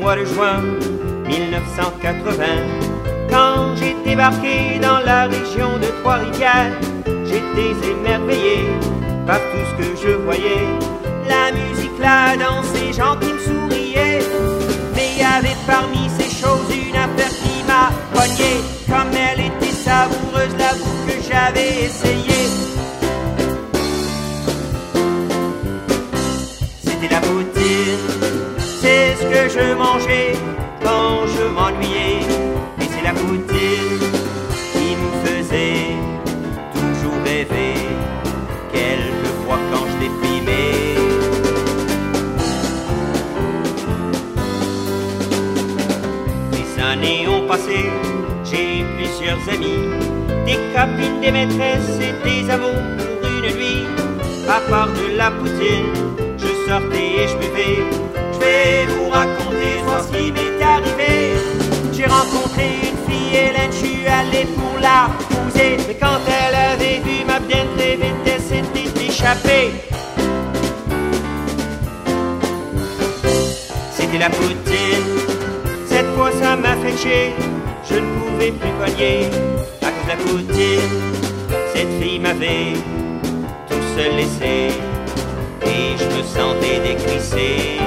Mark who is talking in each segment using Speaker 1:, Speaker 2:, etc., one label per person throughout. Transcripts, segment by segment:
Speaker 1: mois de juin 1980. Quand j'ai débarqué dans la région de Trois-Rivières, j'étais émerveillé par tout ce que je voyais. La musique, la danse, les gens qui me souriaient. Mais il y avait parmi ces choses une affaire qui m'a poigné. Comme elle était savoureuse, la bouffe que j'avais essayée. C'était la poutine, c'est ce que je mangeais quand je m'ennuyais. Et c'est la poutine qui me faisait toujours rêver, quelquefois quand je déprimais. Les années ont passé, j'ai plusieurs amis, des copines, des maîtresses et des amours pour une nuit. À part de la poutine, je sortais et je buvais. Je vais vous raconter ce qui m'est arrivé. J'ai rencontré une fille, Hélène, je suis allé pour la épouser. Mais quand elle avait vu ma bien très vite, elle s'était échappée. C'était la poutine, cette fois ça m'a fait chier. Je ne pouvais plus cogner à cause de la poutine. Cette fille m'avait tout seul laissé et je me sentais décrissé.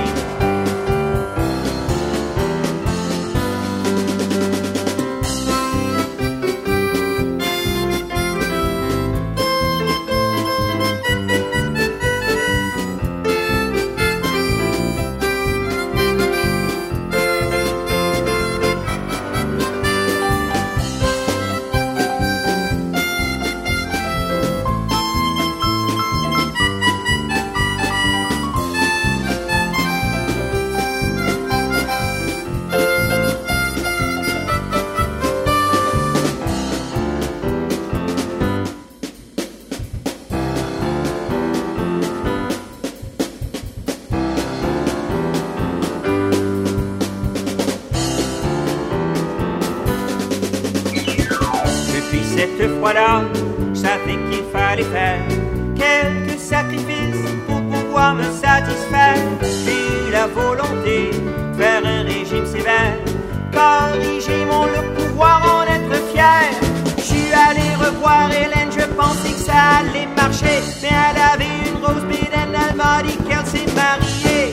Speaker 1: Cette fois-là, je savais qu'il fallait faire quelques sacrifices pour pouvoir me satisfaire. J'ai eu la volonté de faire un régime sévère, corriger mon look, pouvoir en être fier. Je suis allé revoir Hélène, je pensais que ça allait marcher, mais elle avait une rose bédaine, elle m'a dit qu'elle s'est mariée.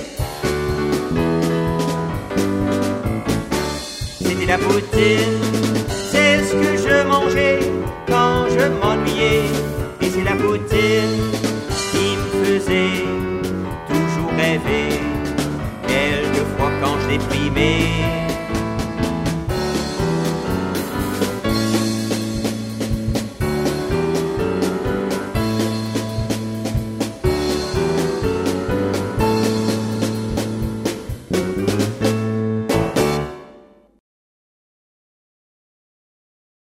Speaker 1: C'était la poutine, c'est ce que je mangeais quand je m'ennuyais. Et c'est la poutine qui me faisait toujours rêver, quelquefois quand je déprimais.